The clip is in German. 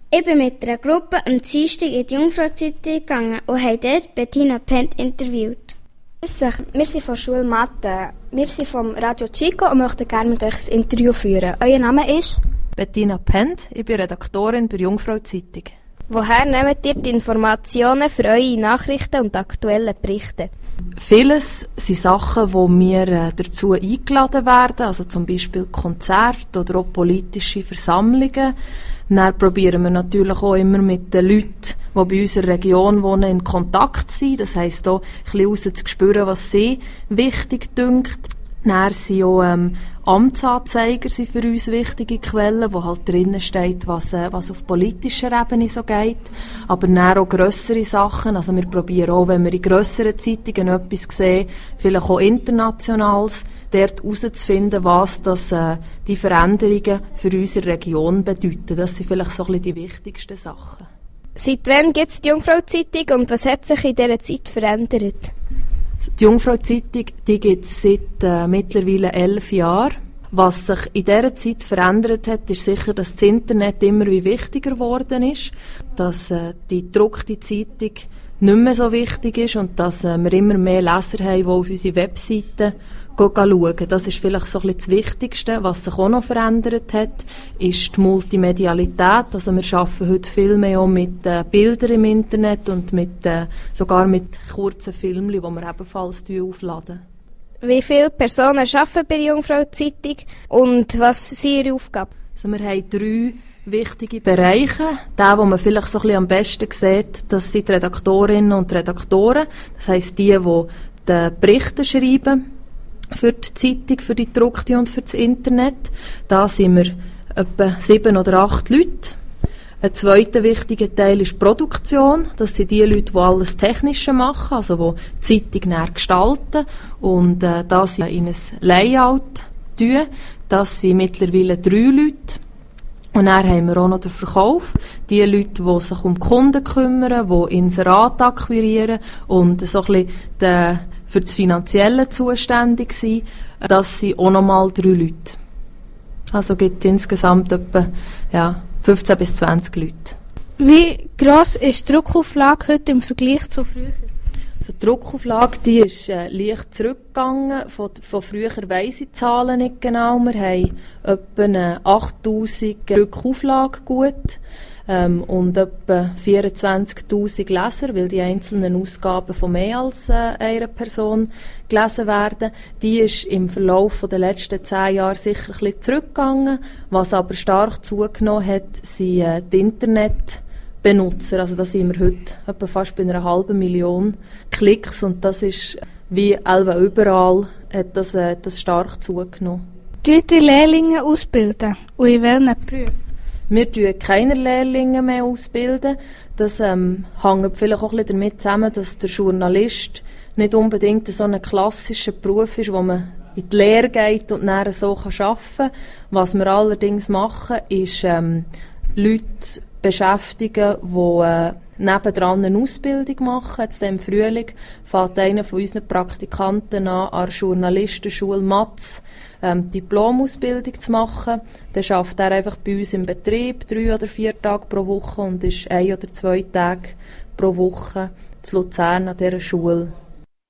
Ich bin mit einer Gruppe am Dienstag in die Jungfrau-Zeitung gegangen und habe dort Bettina Pent interviewt. Wir sind von Schule Mathe. Wir sind vom Radio Chico und möchten gerne mit euch ein Interview führen. Euer Name ist? Bettina Pent, ich bin Redaktorin bei Jungfrau-Zeitung. Woher nehmt ihr die Informationen für eure Nachrichten und aktuellen Berichte? Vieles sind Sachen, wo wir dazu eingeladen werden, also zum Beispiel Konzerte oder auch politische Versammlungen. Dann probieren wir natürlich auch immer mit den Leuten, die bei unserer Region wohnen, in Kontakt zu sein. Das heisst auch, ein bisschen rauszuspüren, was sie wichtig dünkt. Dann sind auch Amtsanzeiger sind für uns wichtige Quellen, wo halt drinnen steht, was auf politischer Ebene so geht. Aber dann auch grössere Sachen. Also wir probieren auch, wenn wir in grösseren Zeitungen etwas sehen, vielleicht auch Internationales, dort herauszufinden, was die Veränderungen für unsere Region bedeuten. Das sind vielleicht so ein bisschen die wichtigsten Sachen. Seit wann gibt es die Jungfrau-Zeitung und was hat sich in dieser Zeit verändert? Die Jungfrau-Zeitung gibt es seit mittlerweile 11 Jahren. Was sich in dieser Zeit verändert hat, ist sicher, dass das Internet immer wie wichtiger geworden ist, dass die gedruckte Zeitung nicht mehr so wichtig ist und dass wir immer mehr Leser haben, die auf unsere Webseiten schauen. Das ist vielleicht so ein bisschen das Wichtigste. Was sich auch noch verändert hat, ist die Multimedialität. Also wir arbeiten heute viel mehr auch mit Bildern im Internet und sogar mit kurzen Filmen, die wir ebenfalls aufladen. Wie viele Personen arbeiten bei der Jungfrau-Zeitung und was sind ihre Aufgaben? Also wir haben 3 wichtige Bereiche. Der, den man vielleicht so ein bisschen am besten sieht, das sind die Redaktorinnen und Redaktoren. Das heisst, die Berichte schreiben für die Zeitung, für die gedruckte und für das Internet. Da sind wir etwa 7 oder 8 Leute. Ein zweiter wichtiger Teil ist die Produktion. Das sind die Leute, die alles Technische machen, also die Zeitung näher gestalten und das in ein Layout tun. Das sind mittlerweile 3 Leute. Und dann haben wir auch noch den Verkauf. Die Leute, die sich um die Kunden kümmern, die Inserate akquirieren und so ein bisschen für das Finanzielle zuständig sind. Das sind auch nochmal 3 Leute. Also gibt es insgesamt etwa 15 bis 20 Leute. Wie gross ist die Druckauflage heute im Vergleich zu früher? Also die Druckauflage die ist leicht zurückgegangen. Von früher weiss ich die Zahlen nicht genau. Wir haben etwa eine 8000 Druckauflage gut und etwa 24'000 Leser, weil die einzelnen Ausgaben von mehr als einer Person gelesen werden. Die ist im Verlauf der letzten 10 Jahre sicher ein bisschen zurückgegangen. Was aber stark zugenommen hat, sind die Internetbenutzer. Also da sind wir heute etwa fast bei 500'000 Klicks und das ist wie überall hat das stark zugenommen. Tut ihr Lehrlinge ausbilden und in welchen Berufen? Wir bilden keine Lehrlinge mehr ausbilden. Das hängt vielleicht auch ein bisschen damit zusammen, dass der Journalist nicht unbedingt so ein klassischer Beruf ist, wo man in die Lehre geht und dann so arbeiten kann. Was wir allerdings machen, ist Leute beschäftigen, die nebendran eine Ausbildung machen. Jetzt im Frühling fängt einer von unseren Praktikanten an der Journalistenschule Matz Diplomausbildung zu machen. Dann arbeitet er einfach bei uns im Betrieb 3 oder 4 Tage pro Woche und ist 1 oder 2 Tage pro Woche zu Luzern an dieser Schule.